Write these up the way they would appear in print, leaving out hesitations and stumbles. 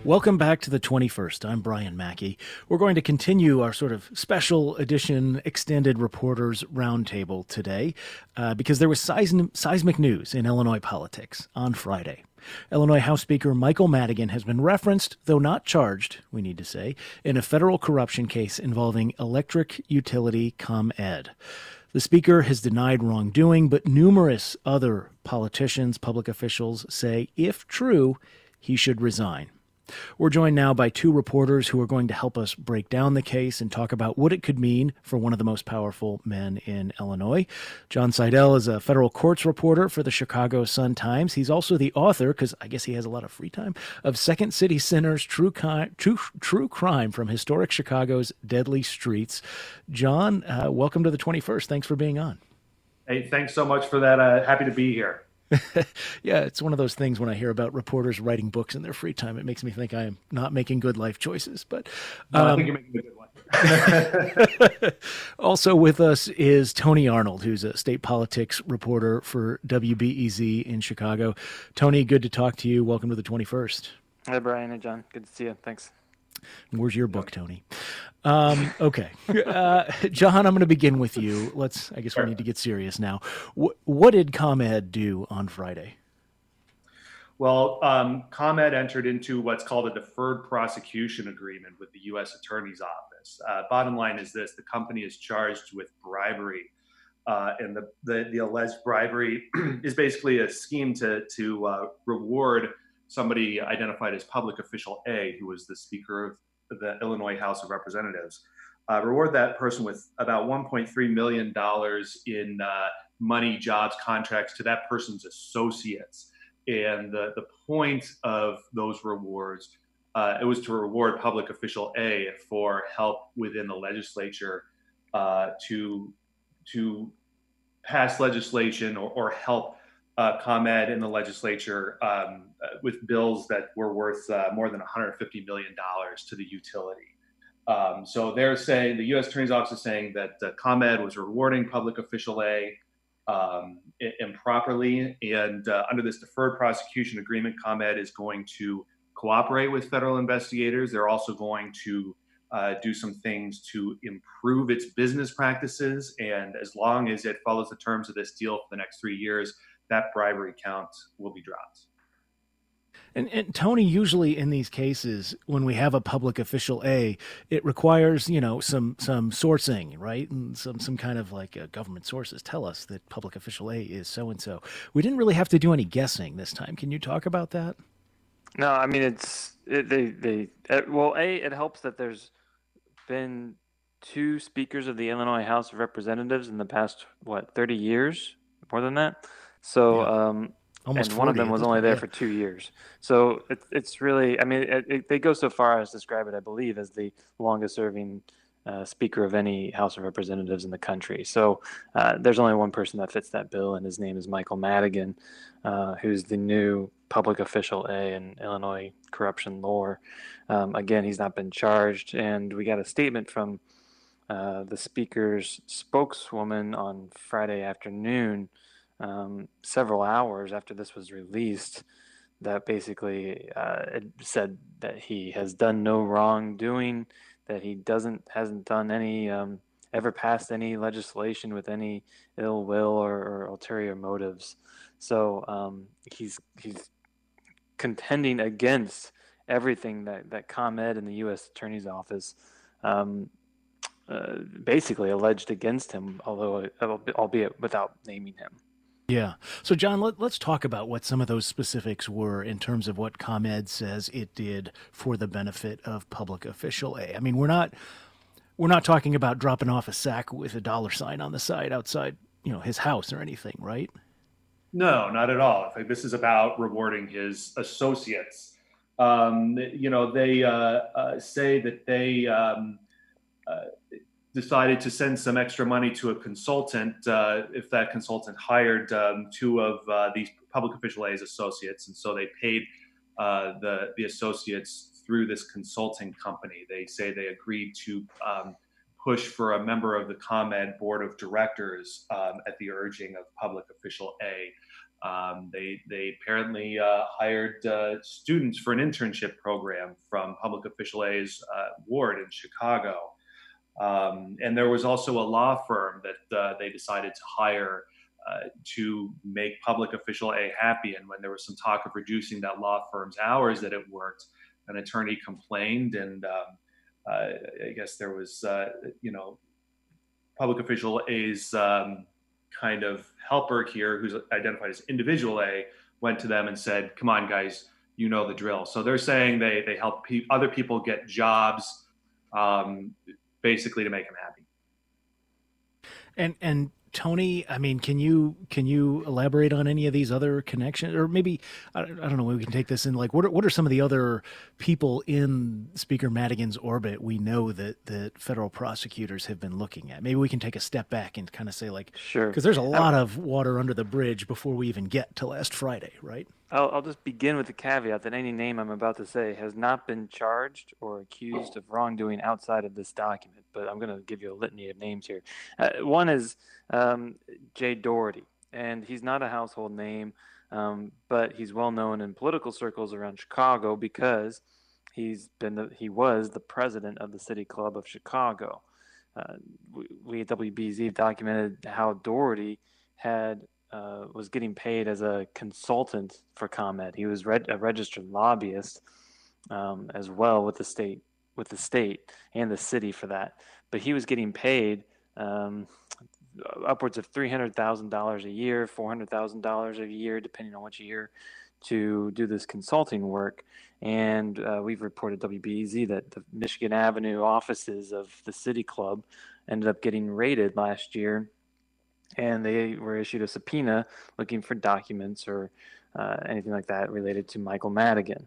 Welcome back to the 21st. I'm Brian Mackey. We're going to continue our sort of special edition extended reporters roundtable today because there was seismic news in Illinois politics on Friday. Illinois House Speaker Michael Madigan has been referenced, though not charged, we need to say, in a federal corruption case involving electric utility ComEd. The speaker has denied wrongdoing, but numerous other politicians, public officials say, if true, he should resign. We're joined now by two reporters who are going to help us break down the case and talk about what it could mean for one of the most powerful men in Illinois. John Seidel is a federal courts reporter for the Chicago Sun-Times. He's also the author, because I guess he has a lot of free time, of Second City Sinners, True Crime from Historic Chicago's Deadly Streets. John, welcome to the 21st. Thanks for being on. Hey, thanks so much for that. Happy to be here. Yeah, it's one of those things when I hear about reporters writing books in their free time, it makes me think I am not making good life choices. But no, I think you're making a good one. Also with us is Tony Arnold, who's a state politics reporter for WBEZ in Chicago. Tony, good to talk to you. Welcome to the 21st. Hi, Brian. Hey, John. Good to see you. Thanks. Where's your book, Tony? Okay. John, I'm going to begin with you. I guess we need to get serious now. What did ComEd do on Friday? Well, ComEd entered into what's called a deferred prosecution agreement with the U.S. Attorney's Office. Bottom line is this: the company is charged with bribery, and the alleged bribery is basically a scheme to reward somebody identified as Public Official A, who was the Speaker of the Illinois House of Representatives. Reward that person with about $1.3 million in money, jobs, contracts to that person's associates. And the point of those rewards, it was to reward Public Official A for help within the legislature to pass legislation or help ComEd in the legislature with bills that were worth more than $150 million to the utility. So they're saying, the U.S. Attorney's Office is saying that ComEd was rewarding Public Official A improperly. And under this deferred prosecution agreement, ComEd is going to cooperate with federal investigators. They're also going to do some things to improve its business practices. And as long as it follows the terms of this deal for the next 3 years, that bribery count will be dropped. And Tony, usually in these cases, when we have a Public Official A, it requires, some sourcing, right? And some kind of government sources tell us that Public Official A is so-and-so. We didn't really have to do any guessing this time. Can you talk about that? No, I mean, it helps that there's been two speakers of the Illinois House of Representatives in the past, 30 years? More than that? So, yeah. Almost and one of them was only there for 2 years. So it's really, I mean, they go so far as to describe it, I believe, as the longest serving speaker of any House of Representatives in the country. So there's only one person that fits that bill, and his name is Michael Madigan, who's the new Public Official A in Illinois corruption lore. Again, he's not been charged, and we got a statement from the speaker's spokeswoman on Friday afternoon, several hours after this was released, that basically it said that he has done no wrongdoing, that he hasn't done any ever passed any legislation with any ill will or ulterior motives. So he's contending against everything that ComEd and the U.S. Attorney's Office basically alleged against him, albeit without naming him. Yeah. So, John, let's talk about what some of those specifics were in terms of what ComEd says it did for the benefit of Public Official A. I mean, we're not talking about dropping off a sack with a dollar sign on the side outside, his house or anything, right? No, not at all. In fact, this is about rewarding his associates. They say that they decided to send some extra money to a consultant if that consultant hired two of these Public Official A's associates. And so they paid the associates through this consulting company. They say they agreed to push for a member of the ComEd board of directors at the urging of public official A. They apparently hired students for an internship program from public official A's ward in Chicago. And there was also a law firm that they decided to hire to make public official A happy. And when there was some talk of reducing that law firm's hours that it worked, an attorney complained, and I guess there was, public official A's kind of helper here, who's identified as individual A, went to them and said, "Come on, guys, you know the drill." So they're saying they help other people get jobs, basically to make them happy. And Tony, I mean, can you elaborate on any of these other connections, or maybe I don't know, maybe we can take this in, like, what are some of the other people in Speaker Madigan's orbit we know that federal prosecutors have been looking at? Maybe we can take a step back and kind of say, like, sure, because there's a lot of water under the bridge before we even get to last Friday, right? I'll just begin with the caveat that any name I'm about to say has not been charged or accused of wrongdoing outside of this document, but I'm going to give you a litany of names here. One is Jay Doherty, and he's not a household name, but he's well known in political circles around Chicago because he was the president of the City Club of Chicago. We at WBZ documented how Doherty was getting paid as a consultant for ComEd. He was a registered lobbyist as well with the state and the city for that. But he was getting paid upwards of $300,000 a year, $400,000 a year, depending on which year, to do this consulting work. And we've reported WBEZ that the Michigan Avenue offices of the City Club ended up getting raided last year, and they were issued a subpoena looking for documents or anything like that related to Michael Madigan.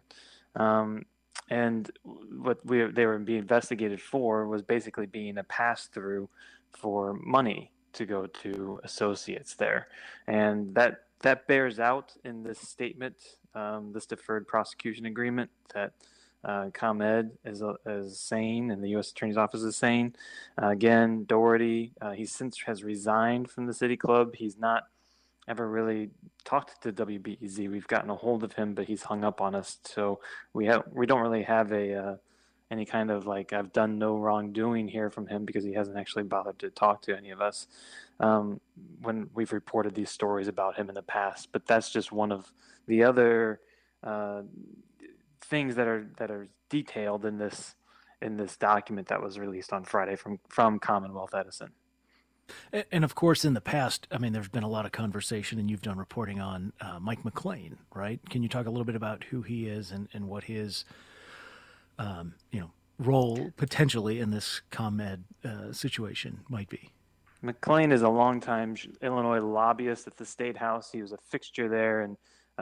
And what they were being investigated for was basically being a pass-through for money to go to associates there. And that bears out in this statement, this deferred prosecution agreement that ComEd is saying, and the U.S. Attorney's Office is saying. Again, Doherty, he since has resigned from the City Club. He's not ever really talked to WBEZ. We've gotten a hold of him, but he's hung up on us. So we don't really have any kind of, like, I've done no wrongdoing here from him, because he hasn't actually bothered to talk to any of us when we've reported these stories about him in the past. But that's just one of the other things that are detailed in this document that was released on Friday from Commonwealth Edison. And of course, in the past, I mean, there's been a lot of conversation, and you've done reporting on Mike McLean, right? Can you talk a little bit about who he is and what his role potentially in this ComEd situation might be? McLean is a longtime Illinois lobbyist at the State House. He was a fixture there, and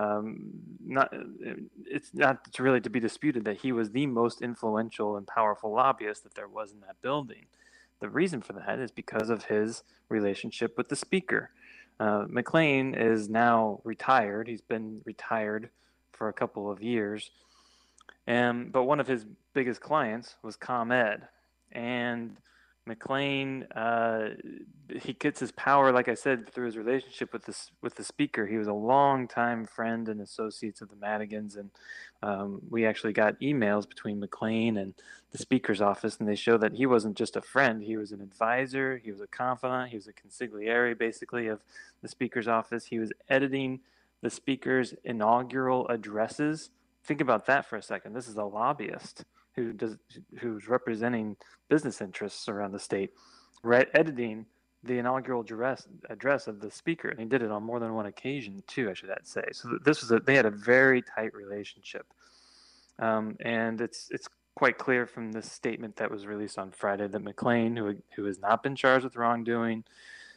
it's not really to be disputed that he was the most influential and powerful lobbyist that there was in that building. The reason for that is because of his relationship with the Speaker. McLean is now retired. He's been retired for a couple of years, but one of his biggest clients was ComEd, and McLean, he gets his power, like I said, through his relationship with the Speaker. He was a longtime friend and associates of the Madigans, and we actually got emails between McLean and the Speaker's office, and they show that he wasn't just a friend. He was an advisor. He was a confidant. He was a consigliere, basically, of the Speaker's office. He was editing the Speaker's inaugural addresses. Think about that for a second. This is a lobbyist who's representing business interests around the state, editing the inaugural address of the Speaker, and he did it on more than one occasion too, I should say. So they had a very tight relationship, and it's quite clear from this statement that was released on Friday that McLean, who has not been charged with wrongdoing,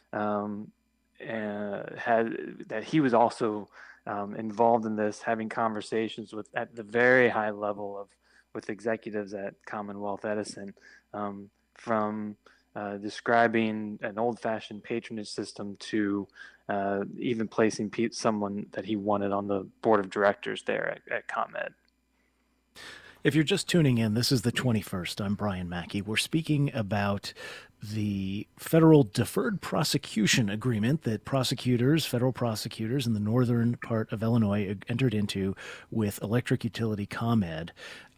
that he was also involved in this, having conversations at the very high level with executives at Commonwealth Edison, from describing an old-fashioned patronage system to even placing someone that he wanted on the board of directors there at ComEd. If you're just tuning in, this is the 21st. I'm Brian Mackey. We're speaking about the federal deferred prosecution agreement that federal prosecutors in the northern part of Illinois entered into with electric utility ComEd,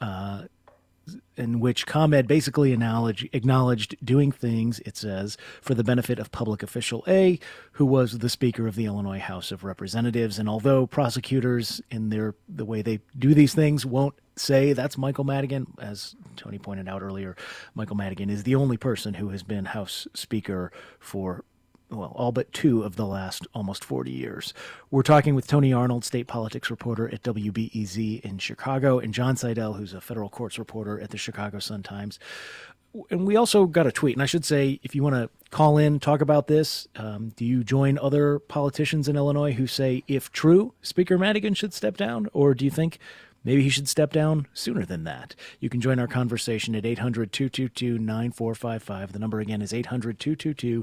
in which ComEd basically acknowledged doing things, it says, for the benefit of public official A, who was the Speaker of the Illinois House of Representatives. And although prosecutors, in the way they do these things, won't say that's Michael Madigan, as Tony pointed out earlier, Michael Madigan is the only person who has been House Speaker for all but 2 of the last almost 40 years. We're talking with Tony Arnold, state politics reporter at WBEZ in Chicago, and John Seidel, who's a federal courts reporter at the Chicago Sun-Times. And we also got a tweet, and I should say, if you want to call in, talk about this, do you join other politicians in Illinois who say, if true, Speaker Madigan should step down, or do you think maybe he should step down sooner than that? You can join our conversation at 800-222-9455. The number again is 800-222-9455.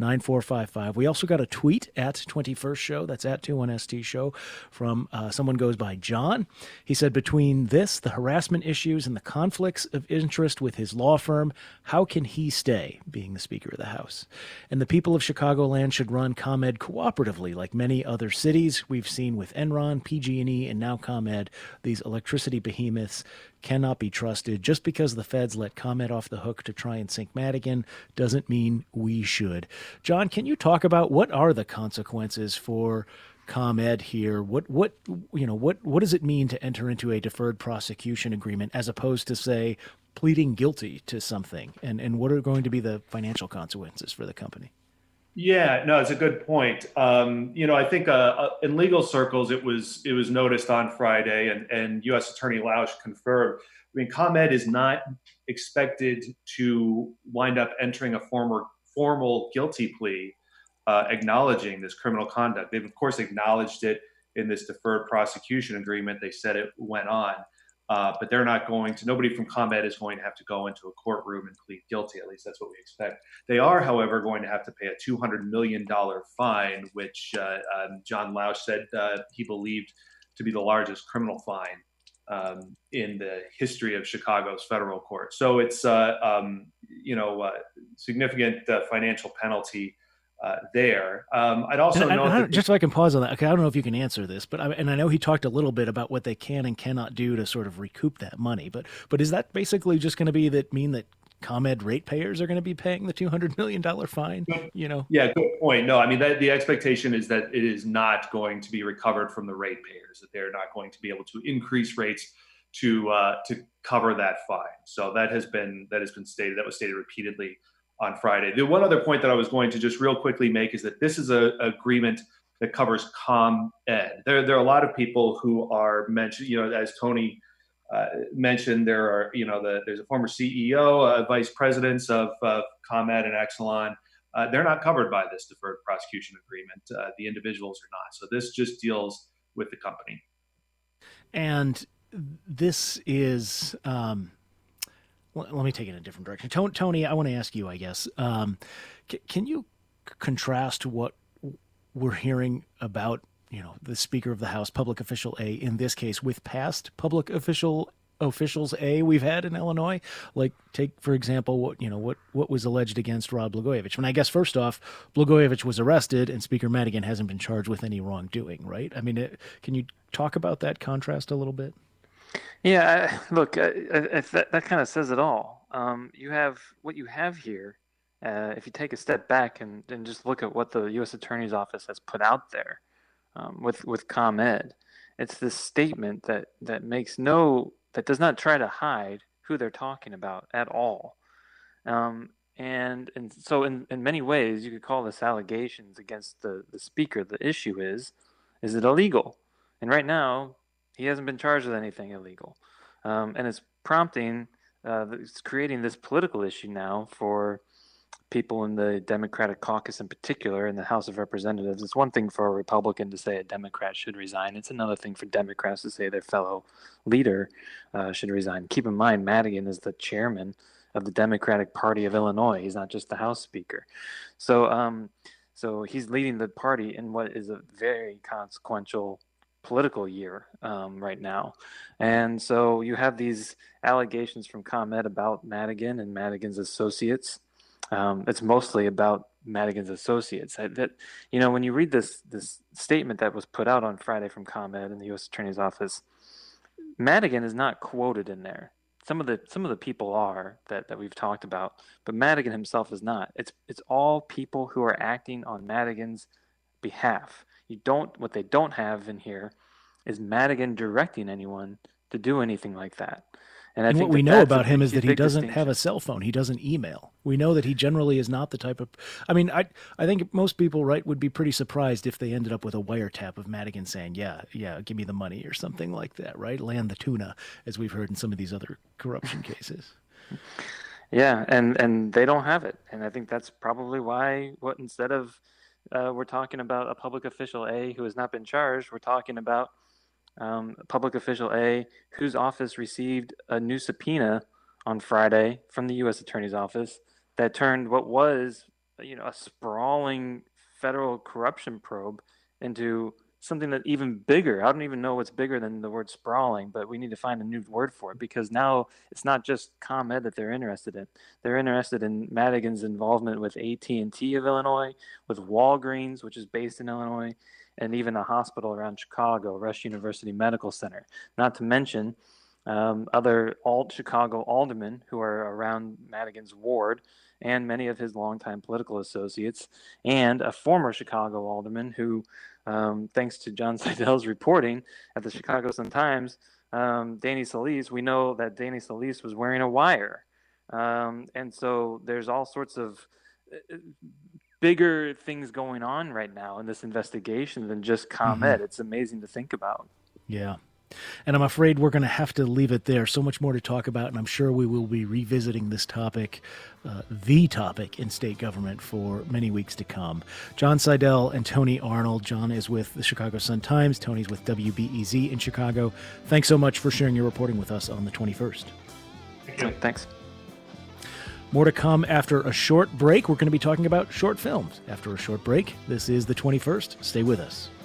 We also got a tweet at 21st Show, that's at 21ST Show, from someone goes by John. He said, between this, the harassment issues, and the conflicts of interest with his law firm, how can he stay being the Speaker of the House? And the people of Chicagoland should run ComEd cooperatively like many other cities. We've seen with Enron, PG&E, and now ComEd, these electricity behemoths cannot be trusted. Just because the feds let ComEd off the hook to try and sink Madigan doesn't mean we should. John, can you talk about what are the consequences for ComEd here? What does it mean to enter into a deferred prosecution agreement as opposed to, say, pleading guilty to something? And what are going to be the financial consequences for the company? Yeah, no, it's a good point. I think in legal circles, it was noticed on Friday, and U.S. Attorney Lausch confirmed. I mean, ComEd is not expected to wind up entering a formal guilty plea, acknowledging this criminal conduct. They've, of course, acknowledged it in this deferred prosecution agreement. They said it went on. But they're not going to, nobody from ComEd is going to have to go into a courtroom and plead guilty. At least that's what we expect. They are, however, going to have to pay a $200 million fine, which John Lausch said he believed to be the largest criminal fine in the history of Chicago's federal court. So it's significant financial penalty there. I'd also note just so I can pause on that. Okay, I don't know if you can answer this, but I know he talked a little bit about what they can and cannot do to sort of recoup that money. But is that basically just going to mean that ComEd ratepayers are going to be paying the $200 million fine? Yeah, good point. No, I mean the expectation is that it is not going to be recovered from the ratepayers. That they're not going to be able to increase rates to cover that fine. So that has been stated. That was stated repeatedly on Friday. The one other point that I was going to just real quickly make is that this is an agreement that covers ComEd. There are a lot of people who are mentioned, as Tony mentioned, there's a former CEO, vice presidents of ComEd and Exelon. They're not covered by this deferred prosecution agreement. The individuals are not. So this just deals with the company. And this is... let me take it in a different direction. Tony, I want to ask you, I guess, can you contrast what we're hearing about, the Speaker of the House, public official A, in this case, with past public officials A we've had in Illinois? Like, take, for example, what was alleged against Rod Blagojevich. When I guess, first off, Blagojevich was arrested and Speaker Madigan hasn't been charged with any wrongdoing, right? I mean, can you talk about that contrast a little bit? Yeah, look, that kind of says it all. You have what you have here. If you take a step back and just look at what the U.S. Attorney's Office has put out there with ComEd, it's this statement that does not try to hide who they're talking about at all. And so in many ways, you could call this allegations against the speaker. The issue is it illegal? And right now, he hasn't been charged with anything illegal. And it's prompting, it's creating this political issue now for people in the Democratic caucus in particular, in the House of Representatives. It's one thing for a Republican to say a Democrat should resign. It's another thing for Democrats to say their fellow leader should resign. Keep in mind, Madigan is the chairman of the Democratic Party of Illinois. He's not just the House Speaker. So he's leading the party in what is a very consequential political year right now. And so you have these allegations from ComEd about Madigan and Madigan's associates It's mostly about Madigan's associates. When you read this statement that was put out on Friday from ComEd and the U.S. Attorney's Office, Madigan is not quoted in there. Some of the people are that we've talked about, but Madigan himself is not. It's all people who are acting on Madigan's behalf. What they don't have in here is Madigan directing anyone to do anything like that. And what we know about him is that he doesn't have a cell phone. He doesn't email. We know that he generally is not the type of. I mean, I think most people, right, would be pretty surprised if they ended up with a wiretap of Madigan saying, "Yeah, give me the money" or something like that, right? Land the tuna, as we've heard in some of these other corruption cases. Yeah, and they don't have it, and I think that's probably why. Instead of we're talking about a public official A who has not been charged, we're talking about public official A whose office received a new subpoena on Friday from the U.S. Attorney's Office that turned what was, a sprawling federal corruption probe into something that even bigger. I don't even know what's bigger than the word sprawling, but we need to find a new word for it, because now it's not just ComEd that they're interested in. They're interested in Madigan's involvement with AT&T of Illinois, with Walgreens, which is based in Illinois, and even a hospital around Chicago, Rush University Medical Center. Not to mention other Chicago aldermen who are around Madigan's ward, and many of his longtime political associates, and a former Chicago alderman who, thanks to John Seidel's reporting at the Chicago Sun-Times, Danny Solis, we know that Danny Solis was wearing a wire. And so there's all sorts of bigger things going on right now in this investigation than just ComEd. Mm-hmm. It's amazing to think about. Yeah. And I'm afraid we're going to have to leave it there. So much more to talk about, and I'm sure we will be revisiting this topic, the topic in state government, for many weeks to come. John Seidel and Tony Arnold. John is with the Chicago Sun-Times. Tony's with WBEZ in Chicago. Thanks so much for sharing your reporting with us on the 21st. Thank you. Thanks. More to come after a short break. We're going to be talking about short films after a short break. This is the 21st. Stay with us.